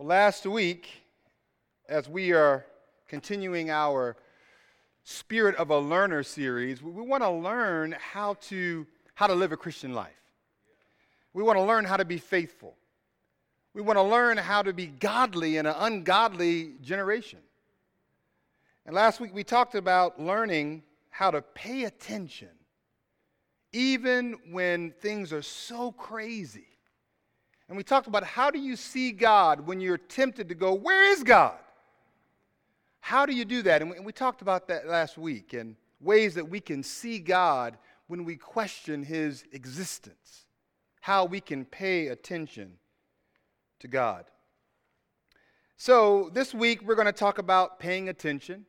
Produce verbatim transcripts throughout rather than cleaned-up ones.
Well, last week, as we are continuing our Spirit of a Learner series, we want to learn how to how to live a Christian life. We want to learn how to be faithful. We want to learn how to be godly in an ungodly generation. And last week we talked about learning how to pay attention even when things are so crazy. And we talked about how do you see God when you're tempted to go, where is God? How do you do that? And we, and we talked about that last week and ways that we can see God when we question his existence, how we can pay attention to God. So this week we're going to talk about paying attention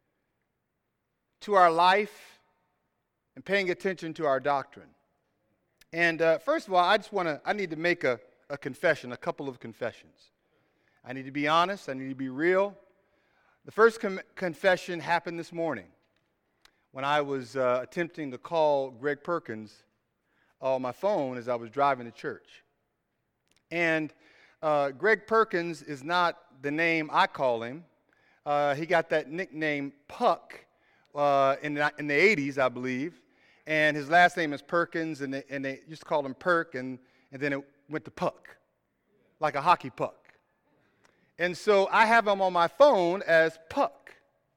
to our life and paying attention to our doctrine. And uh, first of all, I just want to, I need to make a, a confession, a couple of confessions. I need to be honest. I need to be real. The first com- confession happened this morning when I was uh, attempting to call Greg Perkins on my phone as I was driving to church. And uh, Greg Perkins is not the name I call him. Uh, he got that nickname Puck uh, in, the, in the eighties, I believe. And his last name is Perkins, and they, and they used to call him Perk, and, and then it went to Puck, like a hockey puck. And so I have him on my phone as Puck.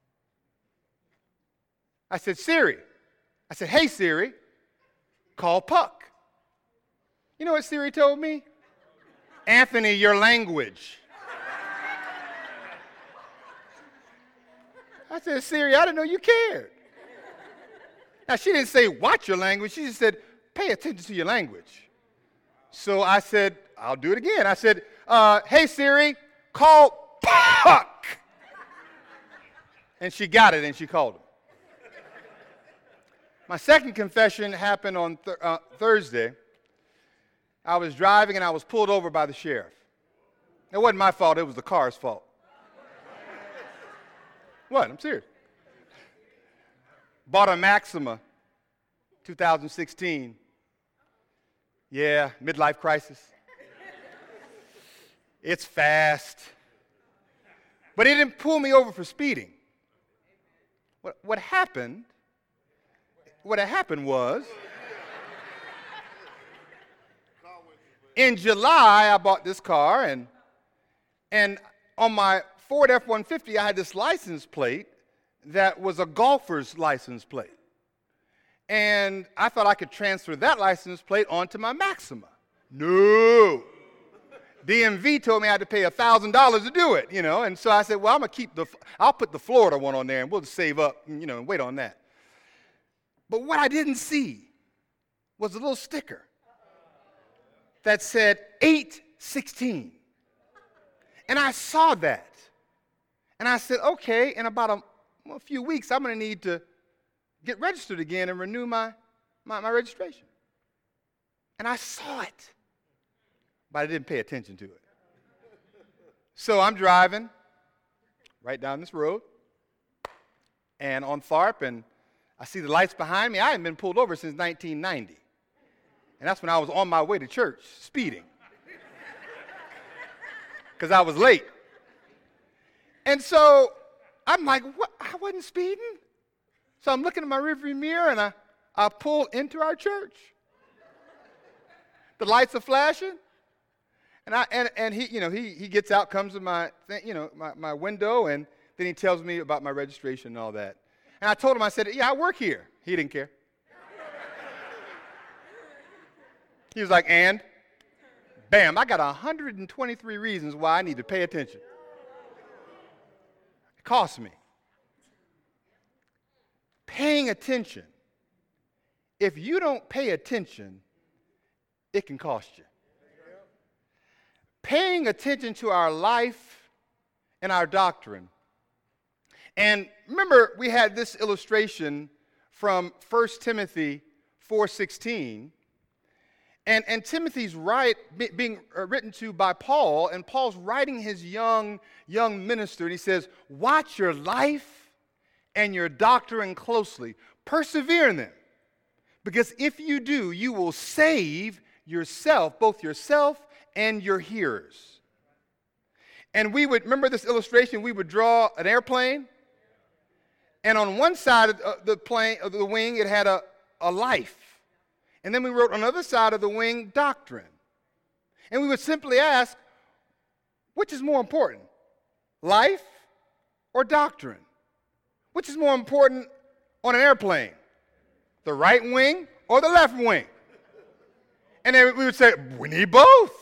I said, Siri. I said, hey, Siri, call Puck. You know what Siri told me? Anthony, your language. I said, Siri, I didn't know you cared. Now, she didn't say, watch your language. She just said, pay attention to your language. So I said, I'll do it again. I said, uh, hey, Siri, call Puck. And she got it, and she called him. My second confession happened on th- uh, Thursday. I was driving, and I was pulled over by the sheriff. It wasn't my fault. It was the car's fault. What? I'm serious. Bought a Maxima, two thousand sixteen. Yeah, midlife crisis. It's fast. But it didn't pull me over for speeding. What, what happened, what had happened was, in July, I bought this car, and, and on my Ford F one fifty, I had this license plate that was a golfer's license plate. And I thought I could transfer that license plate onto my Maxima. No. D M V told me I had to pay one thousand dollars to do it, you know. And so I said, well, I'm going to keep the, I'll put the Florida one on there, and we'll just save up, you know, and wait on that. But what I didn't see was a little sticker that said eight sixteen. And I saw that. And I said, okay, in about a, a few weeks, I'm going to need to get registered again and renew my, my, my registration. And I saw it, but I didn't pay attention to it. So I'm driving right down this road, and on Tharp, and I see the lights behind me. I haven't been pulled over since nineteen ninety. And that's when I was on my way to church, speeding, because I was late. And so I'm like, what? I wasn't speeding. So I'm looking at my rearview mirror, and I, I pull into our church. The lights are flashing, and I and, and he, you know, he he gets out, comes to my thing, you know, my, my window, and then he tells me about my registration and all that. And I told him, I said, yeah, I work here. He didn't care. He was like, and? Bam, I got one hundred twenty-three reasons why I need to pay attention. It cost me. Paying attention. If you don't pay attention, it can cost you. Paying attention to our life and our doctrine. And remember, we had this illustration from First Timothy four sixteen. And, and Timothy's right, be, being written to by Paul, and Paul's writing his young, young minister, and he says, watch your life and your doctrine closely. Persevere in them. Because if you do, you will save yourself, both yourself and your hearers. And we would, remember this illustration, we would draw an airplane, and on one side of the plane, of the wing, it had a, a life. And then we wrote on the other side of the wing, doctrine. And we would simply ask, which is more important, life or doctrine? Which is more important on an airplane, the right wing or the left wing? And then we would say, we need both.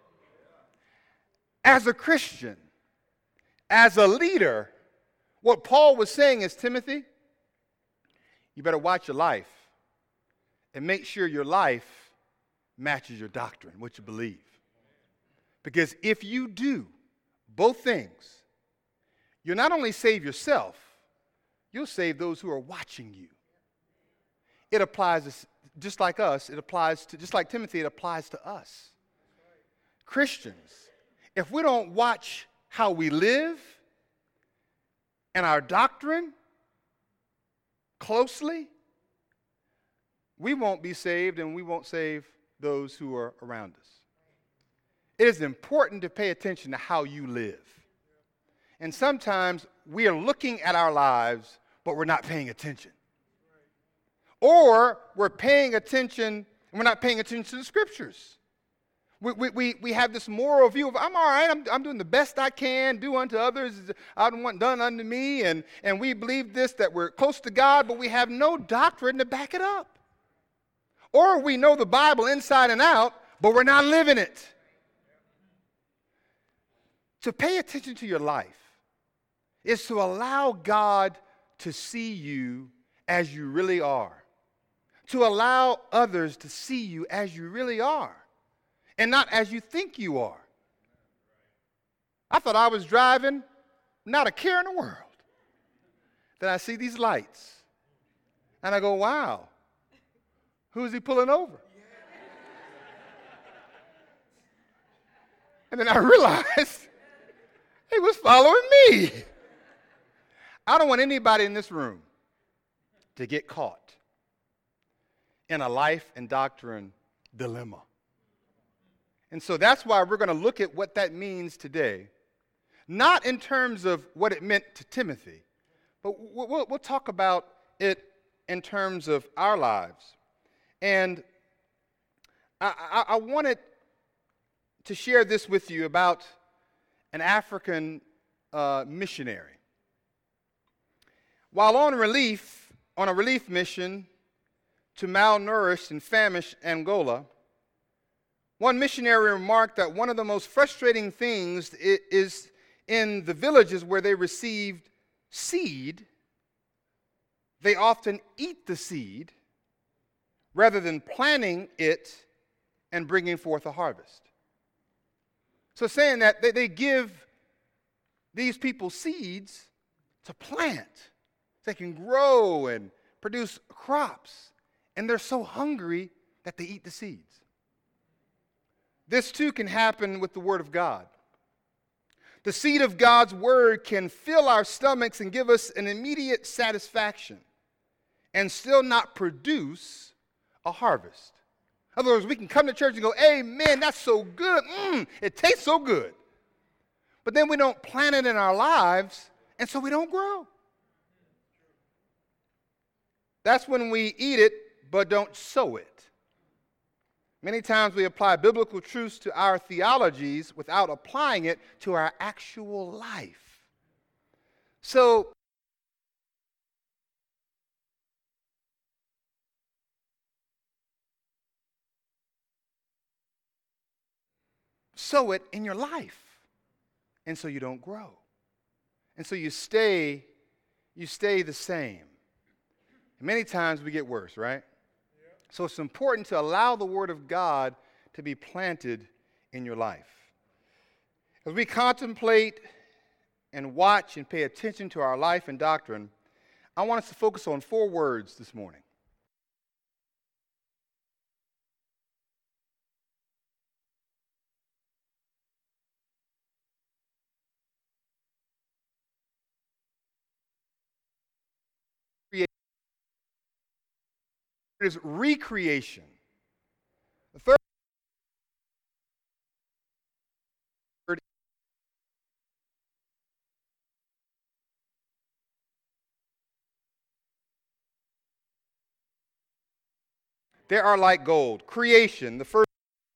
As a Christian, as a leader, what Paul was saying is, Timothy, you better watch your life and make sure your life matches your doctrine, what you believe. Because if you do both things, you'll not only save yourself, you'll save those who are watching you. It applies to, just like us, it applies to, just like Timothy, it applies to us. Christians, if we don't watch how we live and our doctrine closely, we won't be saved and we won't save those who are around us. It is important to pay attention to how you live. And sometimes we are looking at our lives, but we're not paying attention. Or we're paying attention, and we're not paying attention to the scriptures. We, we, we, we have this moral view of, I'm all right, I'm, I'm doing the best I can, do unto others, I don't want done unto me, and, and we believe this, that we're close to God, but we have no doctrine to back it up. Or we know the Bible inside and out, but we're not living it. To pay attention to your life is to allow God to see you as you really are. To allow others to see you as you really are and not as you think you are. I thought I was driving, not a care in the world. Then I see these lights and I go, wow, who's he pulling over? And then I realized he was following me. I don't want anybody in this room to get caught in a life and doctrine dilemma. And so that's why we're going to look at what that means today, not in terms of what it meant to Timothy, but we'll, we'll talk about it in terms of our lives. And I, I, I wanted to share this with you about an African uh, missionary. While on relief, on a relief mission to malnourished and famished Angola, one missionary remarked that one of the most frustrating things is in the villages where they received seed, they often eat the seed rather than planting it and bringing forth a harvest. So saying that they, they give these people seeds to plant so they can grow and produce crops. And they're so hungry that they eat the seeds. This too can happen with the Word of God. The seed of God's Word can fill our stomachs and give us an immediate satisfaction and still not produce a harvest. In other words, we can come to church and go, amen, that's so good. Mm, it tastes so good. But then we don't plant it in our lives, and so we don't grow. That's when we eat it, but don't sow it. Many times we apply biblical truths to our theologies without applying it to our actual life. So, sow it in your life, and so you don't grow. And so you stay, you stay the same. And many times we get worse, right? So it's important to allow the Word of God to be planted in your life. As we contemplate and watch and pay attention to our life and doctrine, I want us to focus on four words this morning. Is recreation. The third word they are like gold. Creation, the first.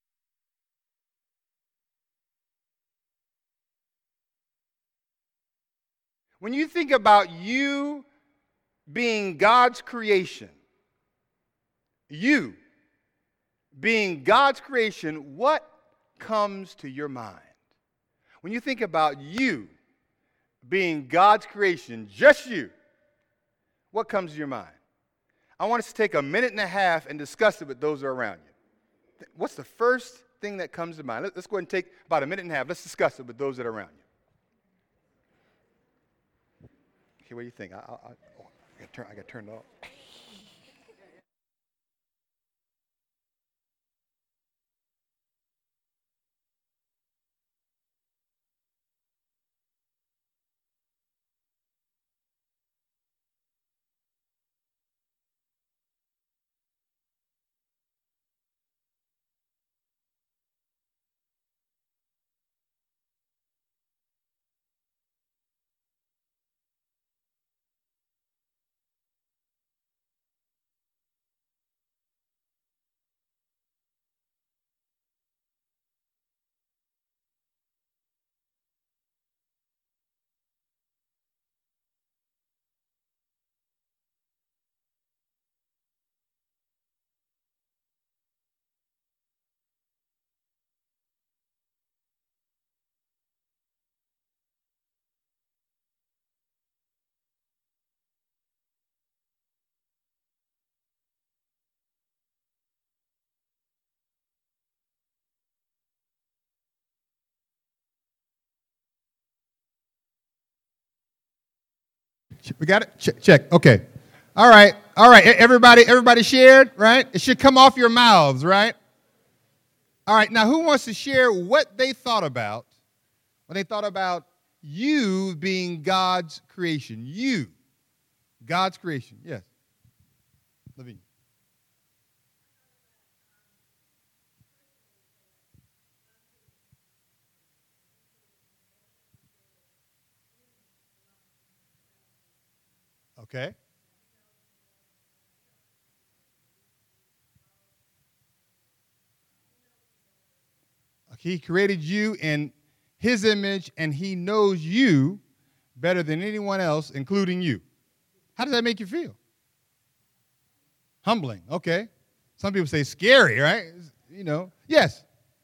When you think about you being God's creation, you being God's creation, what comes to your mind? When you think about you being God's creation, just you, what comes to your mind? I want us to take a minute and a half and discuss it with those who are around you. What's the first thing that comes to mind? Let's go ahead and take about a minute and a half. Let's discuss it with those that are around you. Okay, what do you think? I, I, I, oh, I got turn, I got turned off. We got it? Check, check. Okay. All right. All right. Everybody, everybody shared, right? It should come off your mouths, right? All right. Now, who wants to share what they thought about when they thought about you being God's creation? You, God's creation. Yes. Levine. Okay. He created you in his image, and he knows you better than anyone else, including you. How does that make you feel? Humbling. Okay. Some people say scary, right? You know. Yes.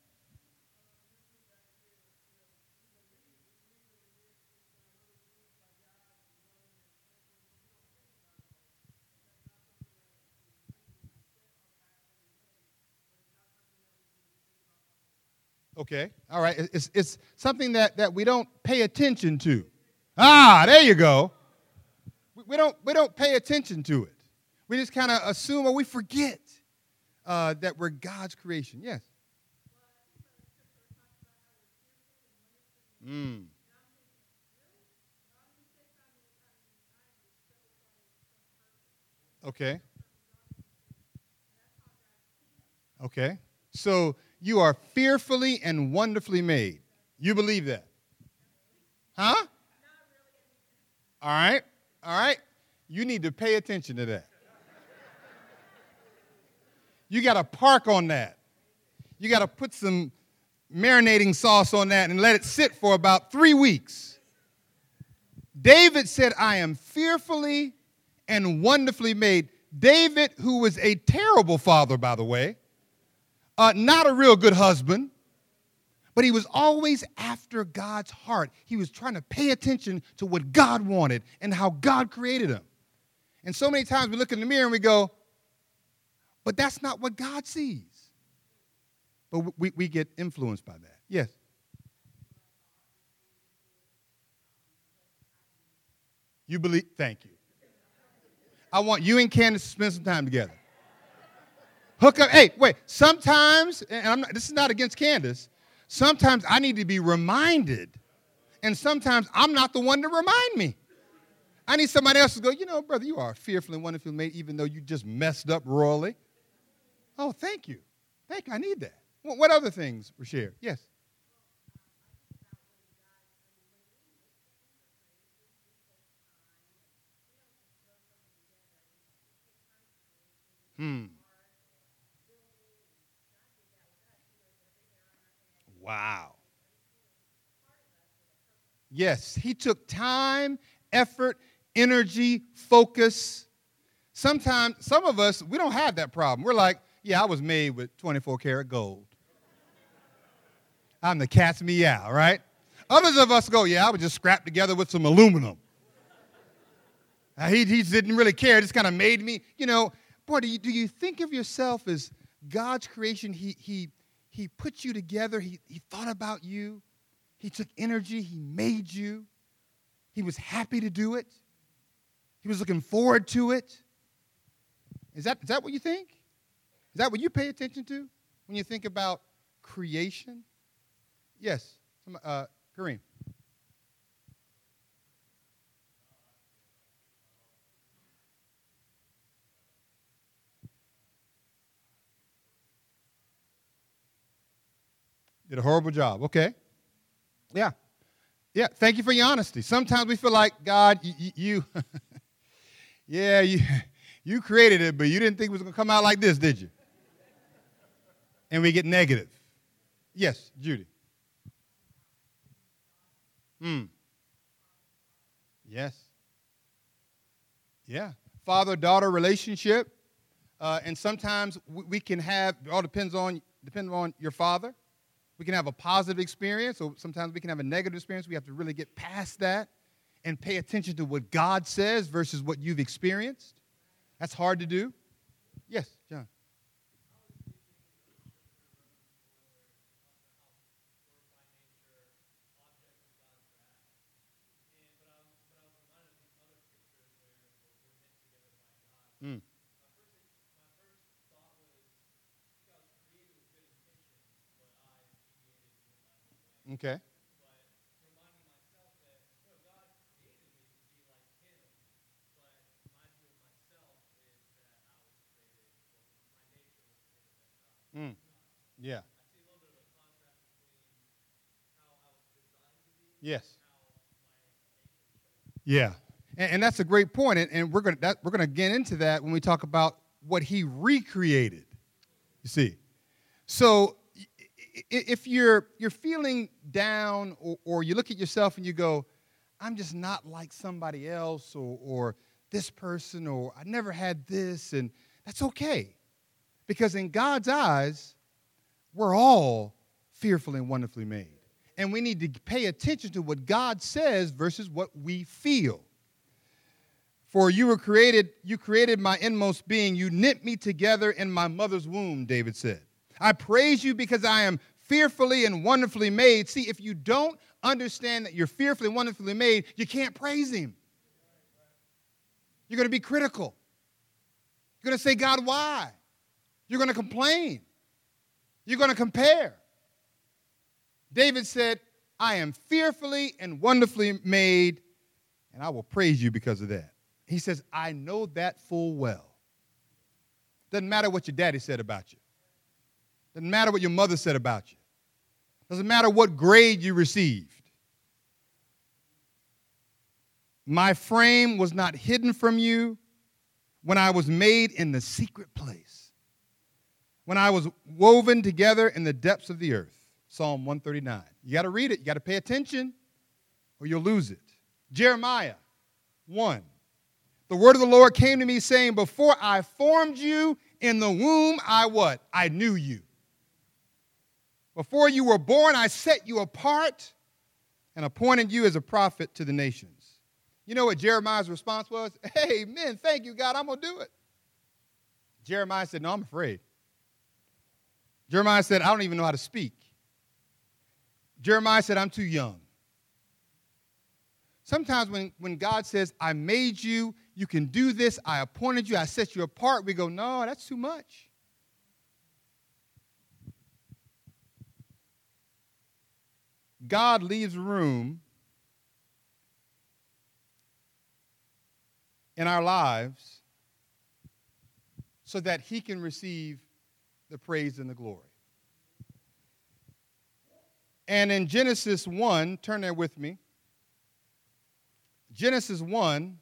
Okay, all right. It's, it's something that, that we don't pay attention to. Ah, there you go. We don't, we don't pay attention to it. We just kind of assume or we forget uh, that we're God's creation. Yes? Mm. Okay. Okay. So you are fearfully and wonderfully made. You believe that? Huh? All right. All right. You need to pay attention to that. You got to park on that. You got to put some marinating sauce on that and let it sit for about three weeks. David said, I am fearfully and wonderfully made. David, who was a terrible father, by the way, uh, not a real good husband, but he was always after God's heart. He was trying to pay attention to what God wanted and how God created him. And so many times we look in the mirror and we go, but that's not what God sees. But we, we get influenced by that. Yes. You believe? Thank you. I want you and Candace to spend some time together. Hook up. Hey, wait. Sometimes, and I'm not, this is not against Candace, sometimes I need to be reminded. And sometimes I'm not the one to remind me. I need somebody else to go, you know, brother, you are fearfully and wonderfully made, even though you just messed up royally. Oh, thank you. Thank you. I need that. What other things were shared? Yes. Hmm. Yes, he took time, effort, energy, focus. Sometimes, some of us, we don't have that problem. We're like, yeah, I was made with twenty-four karat gold. I'm the cat's meow, right? Others of us go, yeah, I was just scrapped together with some aluminum. Uh, he, he didn't really care. It just kind of made me, you know, boy, do you, do you think of yourself as God's creation? He, he, he put you together. He, he thought about you. He took energy. He made you. He was happy to do it. He was looking forward to it. Is that, is that what you think? Is that what you pay attention to when you think about creation? Yes, uh, Kareem. Did a horrible job. Okay. Yeah. Yeah. Thank you for your honesty. Sometimes we feel like, God, you, you yeah, you, you created it, but you didn't think it was going to come out like this, did you? And we get negative. Yes, Judy. Hmm. Yes. Yeah. Father-daughter relationship. Uh, and sometimes we, we can have, it all depends on, depends on your father. We can have a positive experience, or sometimes we can have a negative experience. We have to really get past that and pay attention to what God says versus what you've experienced. That's hard to do. Yes, John. Mm. Okay. Mm. Yeah. Yes. Yeah. And, and that's a great point. And, and we're going to we're going to get into that when we talk about what he recreated. You see. So if you're you're feeling down, or, or you look at yourself and you go, I'm just not like somebody else, or, or this person, or I never had this, and that's okay. Because in God's eyes, we're all fearfully and wonderfully made. And we need to pay attention to what God says versus what we feel. For you were created, you created my inmost being. You knit me together in my mother's womb, David said. I praise you because I am fearfully and wonderfully made. See, if you don't understand that you're fearfully and wonderfully made, you can't praise him. You're going to be critical. You're going to say, God, why? You're going to complain. You're going to compare. David said, I am fearfully and wonderfully made, and I will praise you because of that. He says, I know that full well. Doesn't matter what your daddy said about you. Doesn't matter what your mother said about you. Doesn't matter what grade you received. My frame was not hidden from you when I was made in the secret place, when I was woven together in the depths of the earth. Psalm one thirty-nine. You got to read it. You got to pay attention or you'll lose it. Jeremiah one. The word of the Lord came to me saying, before I formed you in the womb, I what? I knew you. Before you were born, I set you apart and appointed you as a prophet to the nations. You know what Jeremiah's response was? Hey, men, thank you, God, I'm going to do it. Jeremiah said, no, I'm afraid. Jeremiah said, I don't even know how to speak. Jeremiah said, I'm too young. Sometimes when, when God says, I made you, you can do this, I appointed you, I set you apart, we go, no, that's too much. God leaves room in our lives so that he can receive the praise and the glory. And in Genesis one, turn there with me. Genesis one,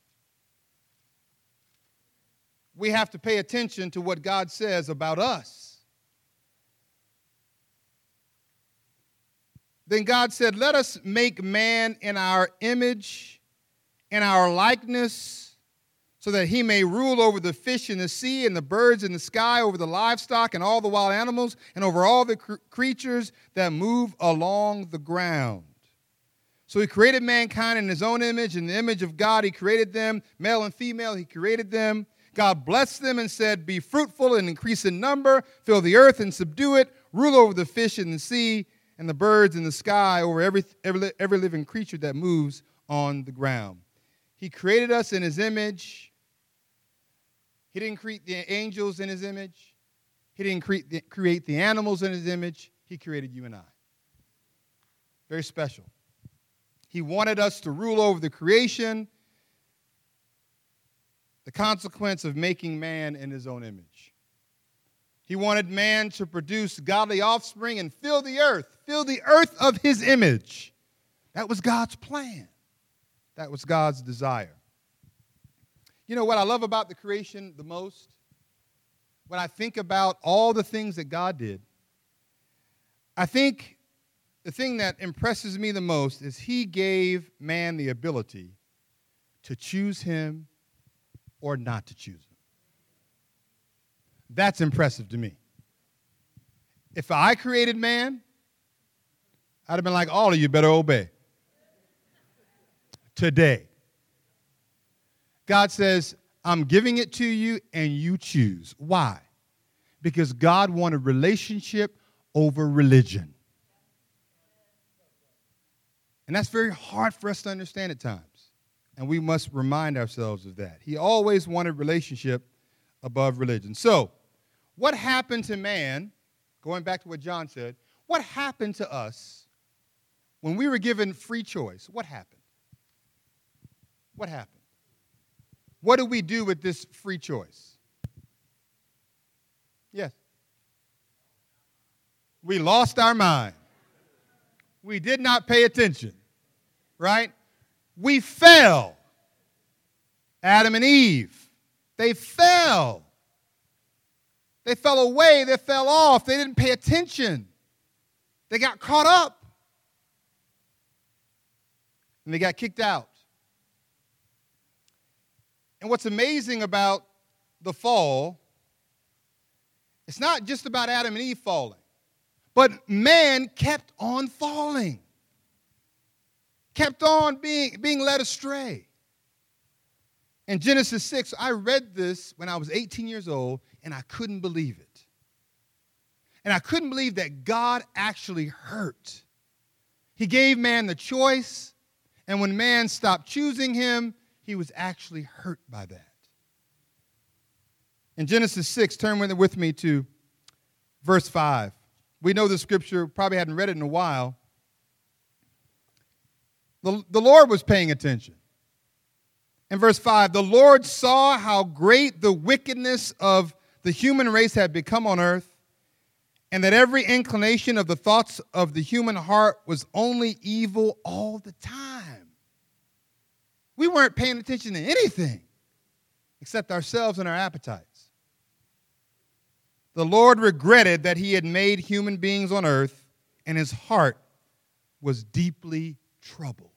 we have to pay attention to what God says about us. Then God said, let us make man in our image, in our likeness, so that he may rule over the fish in the sea and the birds in the sky, over the livestock and all the wild animals, and over all the cr- creatures that move along the ground. So he created mankind in his own image. In the image of God, he created them. Male and female, he created them. God blessed them and said, be fruitful and increase in number, fill the earth and subdue it, rule over the fish in the sea and the birds in the sky, over every, every, every living creature that moves on the ground. He created us in his image. He didn't create the angels in his image. He didn't create the, create the animals in his image. He created you and I. Very special. He wanted us to rule over the creation, the consequence of making man in his own image. He wanted man to produce godly offspring and fill the earth, fill the earth of his image. That was God's plan. That was God's desire. You know what I love about the creation the most? When I think about all the things that God did, I think the thing that impresses me the most is he gave man the ability to choose him or not to choose him. That's impressive to me. If I created man, I'd have been like, all of you better obey. Today. God says, I'm giving it to you and you choose. Why? Because God wanted relationship over religion. And that's very hard for us to understand at times. And we must remind ourselves of that. He always wanted relationship above religion. So, what happened to man, going back to what John said, what happened to us when we were given free choice? What happened? What happened? What do we do with this free choice? Yes. We lost our mind. We did not pay attention, right? We fell. Adam and Eve, they fell. They fell away. They fell off. They didn't pay attention. They got caught up. And they got kicked out. And what's amazing about the fall, it's not just about Adam and Eve falling, but man kept on falling, kept on being, being led astray. In Genesis six, I read this when I was eighteen years old, and I couldn't believe it. And I couldn't believe that God actually hurt. He gave man the choice, and when man stopped choosing him, he was actually hurt by that. In Genesis six, turn with me to verse five. We know the scripture, probably hadn't read it in a while. The, the Lord was paying attention. In verse five, the Lord saw how great the wickedness of the human race had become on earth, and that every inclination of the thoughts of the human heart was only evil all the time. We weren't paying attention to anything except ourselves and our appetites. The Lord regretted that he had made human beings on earth, and his heart was deeply troubled.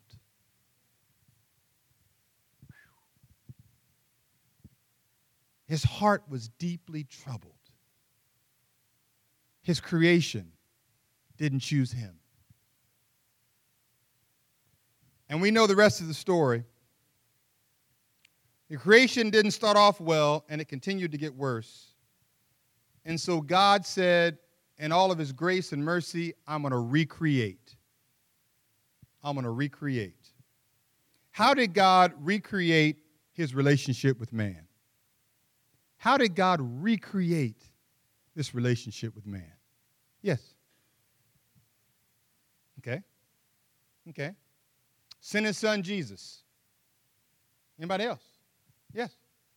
His heart was deeply troubled. His creation didn't choose him. And we know the rest of the story. The creation didn't start off well, and it continued to get worse. And so God said, in all of his grace and mercy, I'm going to recreate. I'm going to recreate. How did God recreate his relationship with man? How did God recreate this relationship with man? Yes. Okay. Okay. Send his son Jesus. Anybody else? Yes.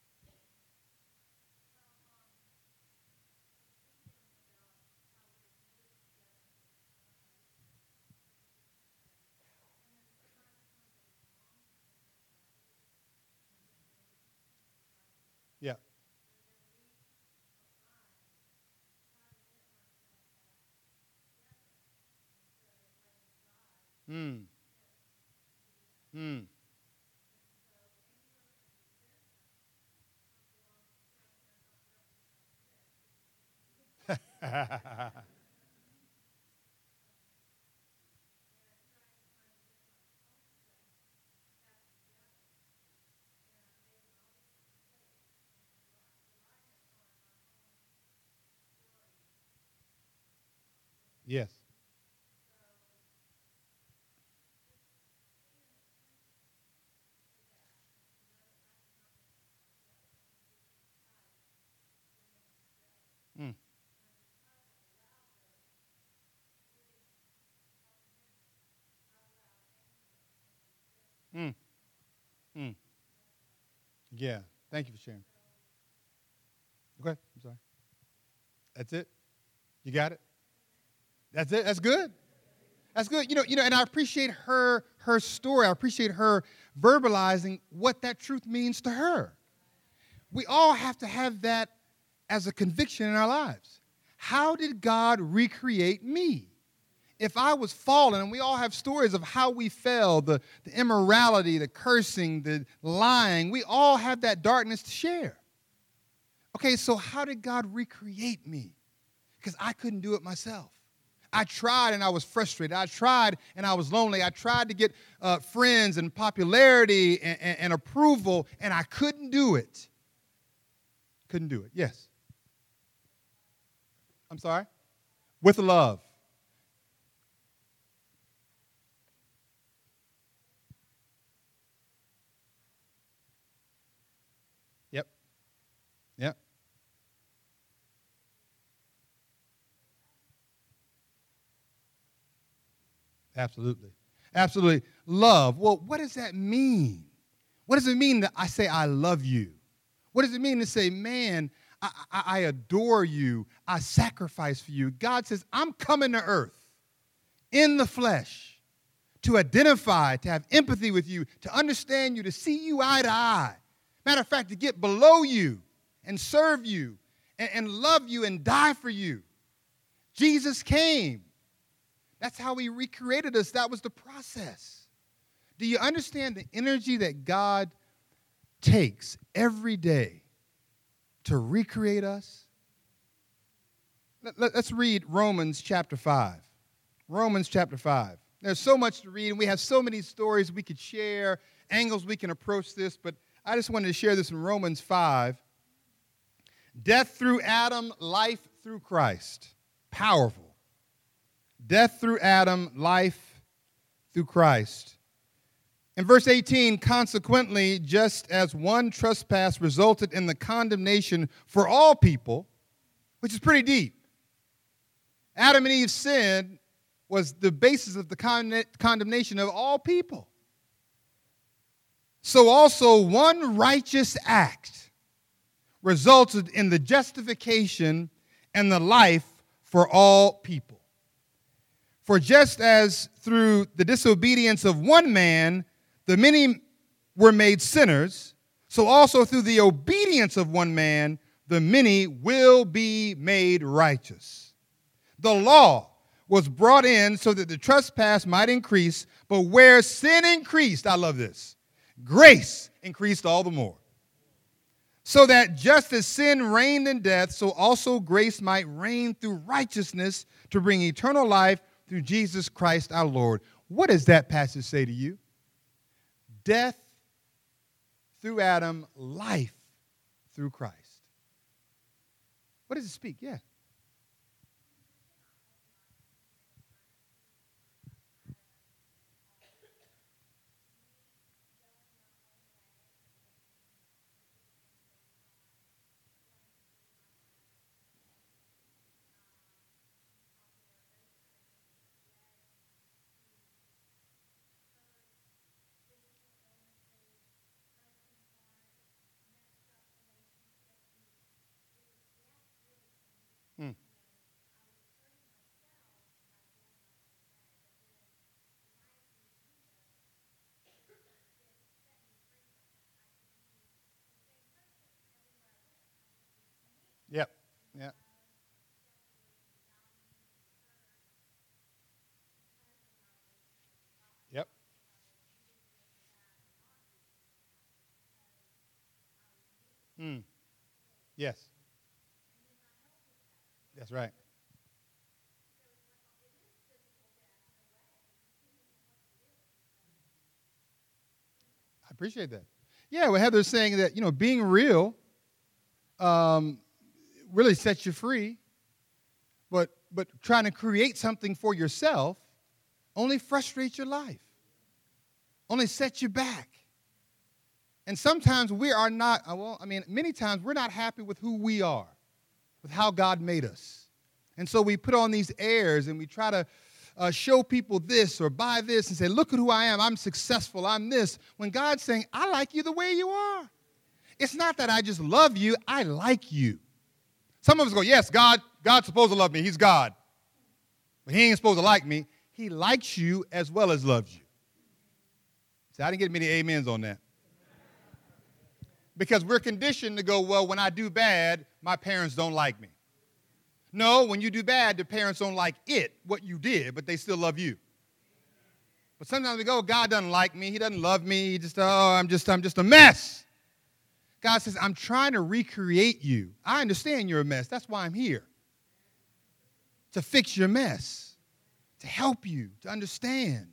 Yeah. Mm. Mm. Yes. Mm. Mm. Mm. Yeah. Thank you for sharing. Okay. I'm sorry. That's it. You got it. That's it. That's good. That's good. You know, you know, and I appreciate her her story. I appreciate her verbalizing what that truth means to her. We all have to have that as a conviction in our lives. How did God recreate me? If I was fallen, and we all have stories of how we fell, the, the immorality, the cursing, the lying, we all have that darkness to share. Okay, so how did God recreate me? Because I couldn't do it myself. I tried and I was frustrated. I tried and I was lonely. I tried to get uh, friends and popularity and, and, and approval, and I couldn't do it. Couldn't do it. Yes. I'm sorry? With love. Yep. Yep. Absolutely. Absolutely. Love. Well, what does that mean? What does it mean that I say I love you? What does it mean to say, man, I, I, I adore you, I sacrifice for you? God says, I'm coming to earth in the flesh to identify, to have empathy with you, to understand you, to see you eye to eye. Matter of fact, to get below you and serve you and, and love you and die for you. Jesus came. That's how he recreated us. That was the process. Do you understand the energy that God takes every day to recreate us? Let, us read Romans chapter five. Romans chapter five. There's so much to read, and we have so many stories we could share, angles we can approach this, but I just wanted to share this in Romans five. Death through Adam, life through Christ. Powerful. Death through Adam, life through Christ. In verse eighteen, consequently, just as one trespass resulted in the condemnation for all people, which is pretty deep. Adam and Eve's sin was the basis of the con- condemnation of all people. So also one righteous act resulted in the justification and the life for all people. For just as through the disobedience of one man, the many were made sinners, so also through the obedience of one man, the many will be made righteous. The law was brought in so that the trespass might increase, but where sin increased, I love this, grace increased all the more. So that just as sin reigned in death, so also grace might reign through righteousness to bring eternal life through Jesus Christ our Lord. What does that passage say to you? Death through Adam, life through Christ. What does it speak? Yeah. Hmm. Yep. Yep. Yes. That's right. I appreciate that. Yeah, well, Heather's saying that, you know, being real um, really sets you free, but but trying to create something for yourself only frustrates your life, only sets you back. And sometimes we are not, well, I mean, many times we're not happy with who we are, with how God made us. And so we put on these airs and we try to uh, show people this or buy this and say, look at who I am. I'm successful. I'm this. When God's saying, I like you the way you are. It's not that I just love you. I like you. Some of us go, yes, God, God's supposed to love me. He's God. But he ain't supposed to like me. He likes you as well as loves you. See, I didn't get many amens on that. Because we're conditioned to go, well, when I do bad, my parents don't like me. No, when you do bad, the parents don't like it, what you did, but they still love you. But sometimes we go, God doesn't like me. He doesn't love me. He just, oh, I'm just, I'm just a mess. God says, I'm trying to recreate you. I understand you're a mess. That's why I'm here. To fix your mess, to help you, to understand.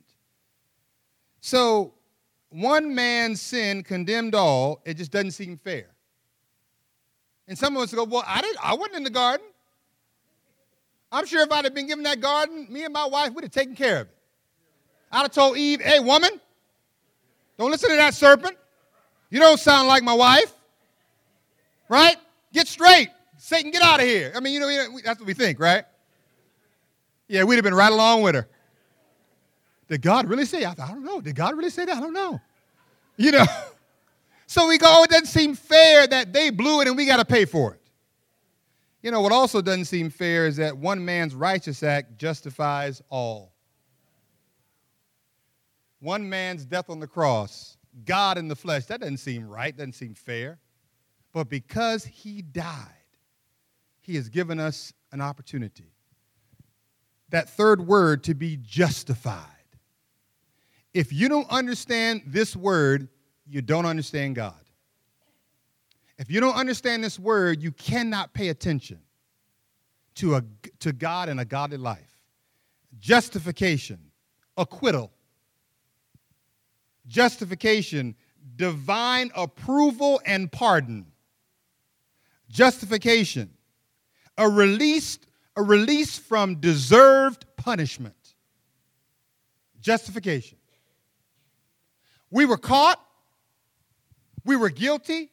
So one man's sin condemned all. It just doesn't seem fair. And some of us go, well, I didn't, I wasn't in the garden. I'm sure if I'd have been given that garden, me and my wife would have taken care of it. I'd have told Eve, hey, woman, don't listen to that serpent. You don't sound like my wife. Right? Get straight. Satan, get out of here. I mean, you know, that's what we think, right? Yeah, we'd have been right along with her. Did God really say that? I don't know. Did God really say that? I don't know. You know? So we go, oh, it doesn't seem fair that they blew it and we got to pay for it. You know, what also doesn't seem fair is that one man's righteous act justifies all. One man's death on the cross, God in the flesh, that doesn't seem right, doesn't seem fair. But because he died, he has given us an opportunity. That third word, to be justified. If you don't understand this word, you don't understand God. If you don't understand this word, you cannot pay attention to, a, to God and a godly life. Justification, acquittal. Justification, divine approval and pardon. Justification, a release, a release from deserved punishment. Justification. We were caught. We were guilty.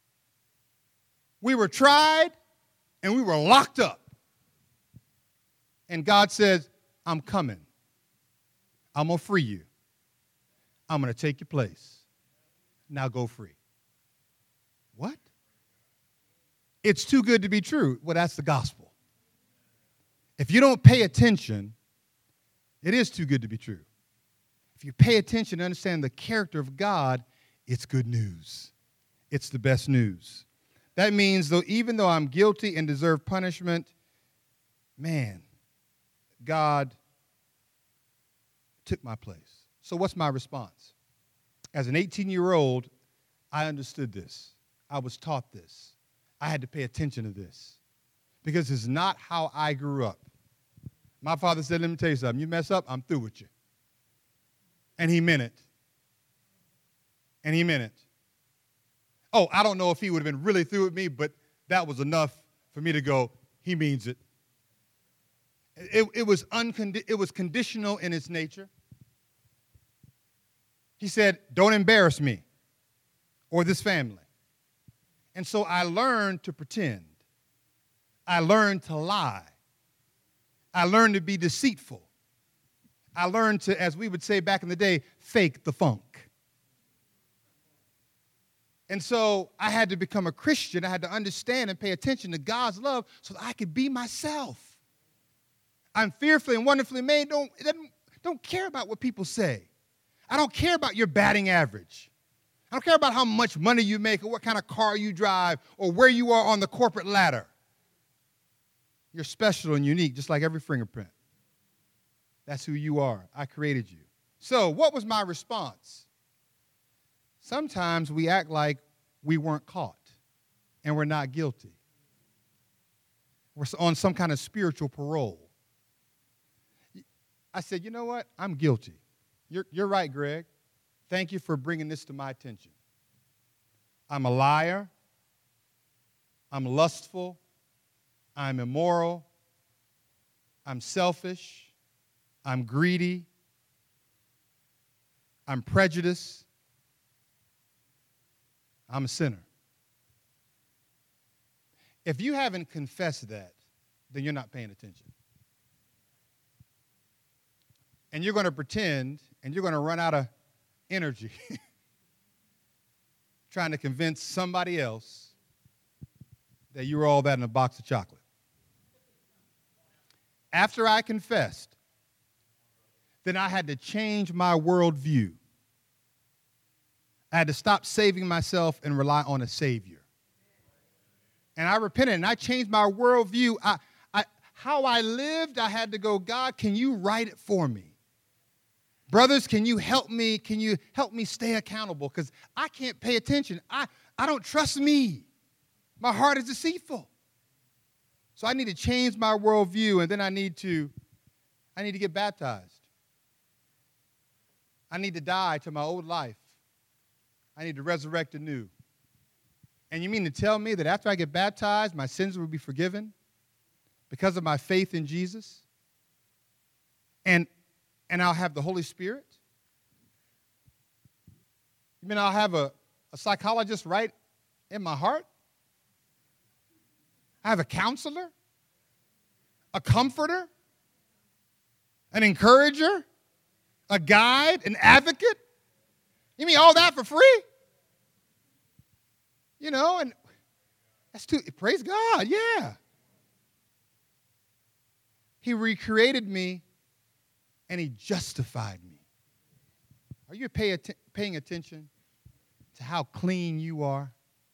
We were tried, and we were locked up. And God says, I'm coming. I'm going to free you. I'm going to take your place. Now go free. What? It's too good to be true. Well, that's the gospel. If you don't pay attention, it is too good to be true. If you pay attention and understand the character of God, it's good news. It's the best news. That means, though, even though I'm guilty and deserve punishment, man, God took my place. So what's my response? As an eighteen-year-old, I understood this. I was taught this. I had to pay attention to this because it's not how I grew up. My father said, let me tell you something. You mess up, I'm through with you. And he meant it. And he meant it. Oh, I don't know if he would have been really through with me, but that was enough for me to go, he means it. It, it, was, uncondi- it was conditional in its nature. He said, don't embarrass me or this family. And so I learned to pretend. I learned to lie. I learned to be deceitful. I learned to, as we would say back in the day, fake the funk. And so I had to become a Christian. I had to understand and pay attention to God's love so that I could be myself. I'm fearfully and wonderfully made. Don't, don't care about what people say. I don't care about your batting average. I don't care about how much money you make or what kind of car you drive or where you are on the corporate ladder. You're special and unique, just like every fingerprint. That's who you are. I created you. So what was my response? Sometimes we act like we weren't caught and we're not guilty. We're on some kind of spiritual parole. I said, you know what? I'm guilty. You're, you're right, Greg. Thank you for bringing this to my attention. I'm a liar. I'm lustful. I'm immoral. I'm selfish. I'm greedy. I'm prejudiced. I'm a sinner. If you haven't confessed that, then you're not paying attention. And you're going to pretend, and you're going to run out of energy trying to convince somebody else that you were all that in a box of chocolate. After I confessed, then I had to change my worldview. I had to stop saving myself and rely on a Savior. And I repented, and I changed my worldview. I, I, how I lived, I had to go, God, can you write it for me? Brothers, can you help me? Can you help me stay accountable? Because I can't pay attention. I, I don't trust me. My heart is deceitful. So I need to change my worldview, and then I need to, I need to get baptized. I need to die to my old life. I need to resurrect anew. And you mean to tell me that after I get baptized, my sins will be forgiven because of my faith in Jesus? And, and I'll have the Holy Spirit? You mean I'll have a, a psychologist right in my heart? I have a counselor? A comforter? An encourager? A guide? An advocate? You mean all that for free? You know, and that's too, praise God, yeah. He recreated me and he justified me. Are you pay att- paying attention to how clean you are?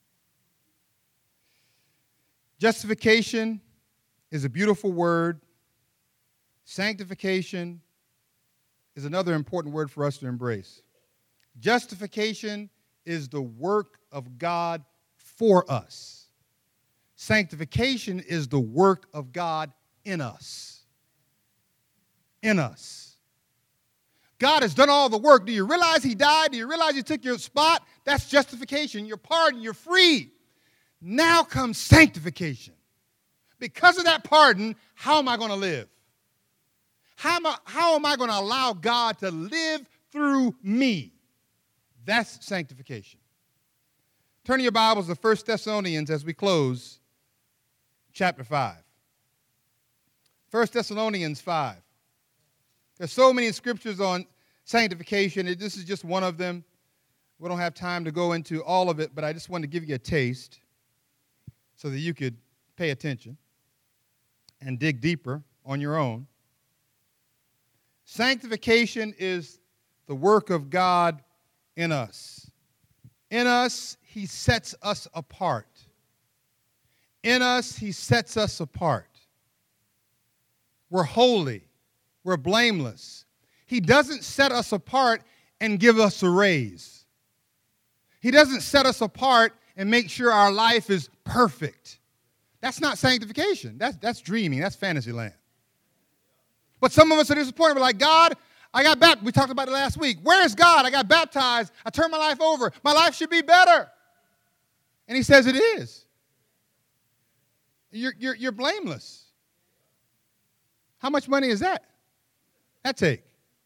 Justification is a beautiful word. Sanctification is another important word for us to embrace. Justification is the work of God for us. Sanctification is the work of God in us. In us. God has done all the work. Do you realize he died? Do you realize he took your spot? That's justification. You're pardoned. You're free. Now comes sanctification. Because of that pardon, how am I going to live? How am I, how am I going to allow God to live through me? That's sanctification. Turn your Bibles to First Thessalonians as we close chapter five. First Thessalonians five. There's so many scriptures on sanctification. This is just one of them. We don't have time to go into all of it, but I just wanted to give you a taste so that you could pay attention and dig deeper on your own. Sanctification is the work of God in us. In us, he sets us apart. In us, he sets us apart. We're holy. We're blameless. He doesn't set us apart and give us a raise. He doesn't set us apart and make sure our life is perfect. That's not sanctification. That's, that's dreaming. That's fantasy land. But some of us are disappointed. We're like, God, I got baptized. We talked about it last week. Where is God? I got baptized. I turned my life over. My life should be better. And he says it is. You're, you're, you're blameless. How much money is that? That take.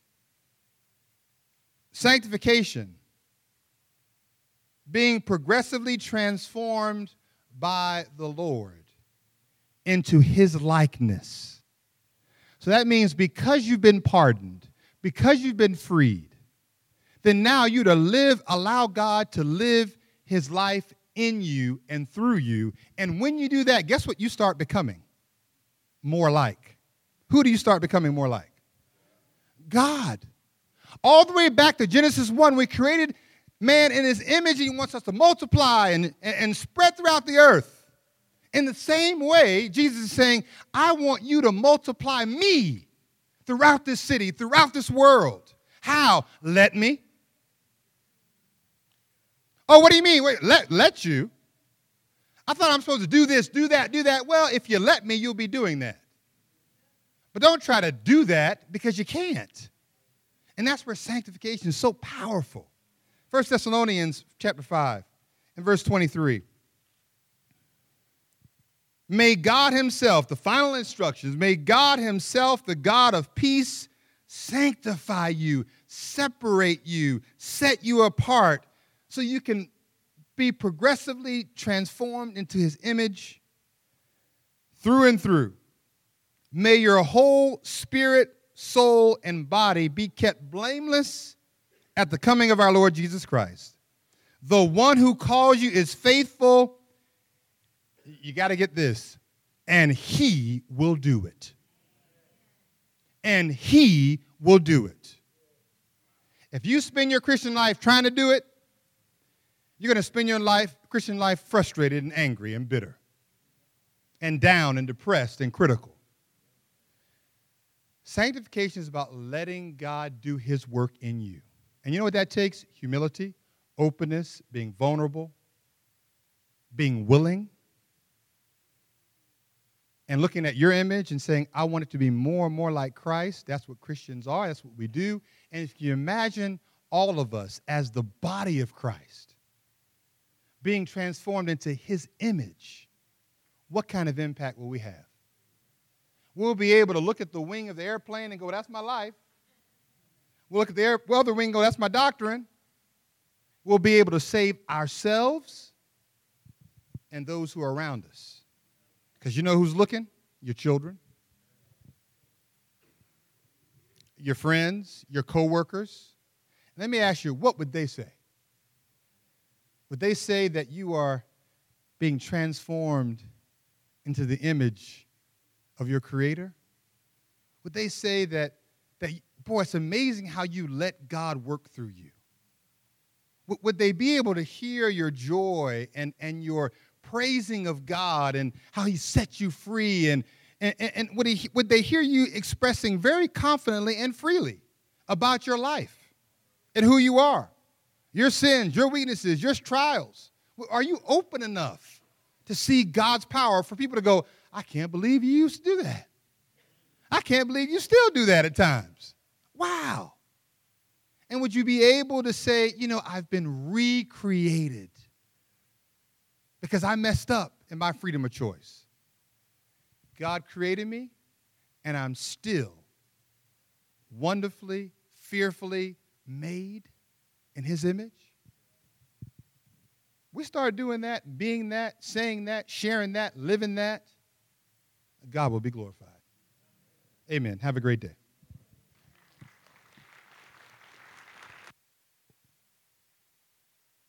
Sanctification. Being progressively transformed by the Lord into his likeness. So that means because you've been pardoned, because you've been freed, then now you to live, allow God to live his life in you and through you. And when you do that, guess what you start becoming? More like. Who do you start becoming more like? God. All the way back to Genesis one, we created man in his image, and he wants us to multiply and, and, and spread throughout the earth. In the same way, Jesus is saying, I want you to multiply me throughout this city, throughout this world. How? Let me. Oh, what do you mean? Wait, let, let you? I thought I'm supposed to do this, do that, do that. Well, if you let me, you'll be doing that. But don't try to do that because you can't. And that's where sanctification is so powerful. First Thessalonians chapter five and verse twenty-three. May God himself, the final instructions, may God himself, the God of peace, sanctify you, separate you, set you apart so you can be progressively transformed into his image through and through. May your whole spirit, soul, and body be kept blameless at the coming of our Lord Jesus Christ. The one who calls you is faithful. You got to get this. And he will do it. And he will do it. If you spend your Christian life trying to do it, you're going to spend your life, Christian life, frustrated and angry and bitter and down and depressed and critical. Sanctification is about letting God do his work in you. And you know what that takes? Humility, openness, being vulnerable, being willing, and looking at your image and saying, I want it to be more and more like Christ. That's what Christians are. That's what we do. And if you imagine all of us as the body of Christ being transformed into his image, what kind of impact will we have? We'll be able to look at the wing of the airplane and go, that's my life. We'll look at the air, well, the wing and go, that's my doctrine. We'll be able to save ourselves and those who are around us. Because you know who's looking? Your children, your friends, your coworkers. Let me ask you, what would they say? Would they say that you are being transformed into the image of your Creator? Would they say that, that boy, it's amazing how you let God work through you? W- would they be able to hear your joy and, and your praising of God and how he set you free? And, and, and would, he, would they hear you expressing very confidently and freely about your life and who you are, your sins, your weaknesses, your trials? Are you open enough to see God's power for people to go, I can't believe you used to do that. I can't believe you still do that at times. Wow. And would you be able to say, you know, I've been recreated because I messed up in my freedom of choice. God created me, and I'm still wonderfully, fearfully made in his image. We start doing that, being that, saying that, sharing that, living that, God will be glorified. Amen. Have a great day.